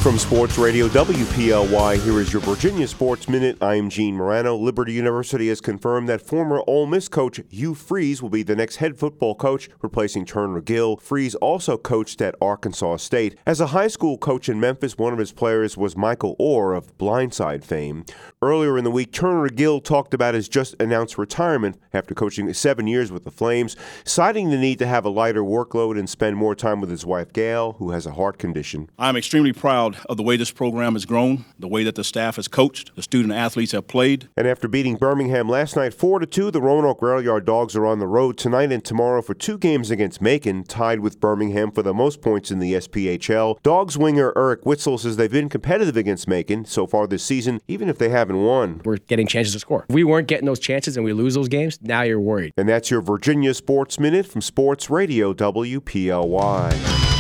From Sports Radio WPLY, here is your Virginia Sports Minute. I'm Gene Morano. Liberty University has confirmed that former Ole Miss coach Hugh Freeze will be the next head football coach, replacing Turner Gill. Freeze also coached at Arkansas State. As a high school coach in Memphis, one of his players was Michael Orr of Blindside fame. Earlier in the week, Turner Gill talked about his just-announced retirement after coaching 7 years with the Flames, citing the need to have a lighter workload and spend more time with his wife, Gail, who has a heart condition. I'm extremely proud of the way this program has grown, the way that the staff has coached, the student-athletes have played. And after beating Birmingham last night 4-2, the Roanoke Rail Yard Dogs are on the road tonight and tomorrow for 2 games against Macon, tied with Birmingham for the most points in the SPHL. Dogs winger Eric Witzel says they've been competitive against Macon so far this season, even if they haven't won. We're getting chances to score. If we weren't getting those chances and we lose those games, now you're worried. And that's your Virginia Sports Minute from Sports Radio WPLY.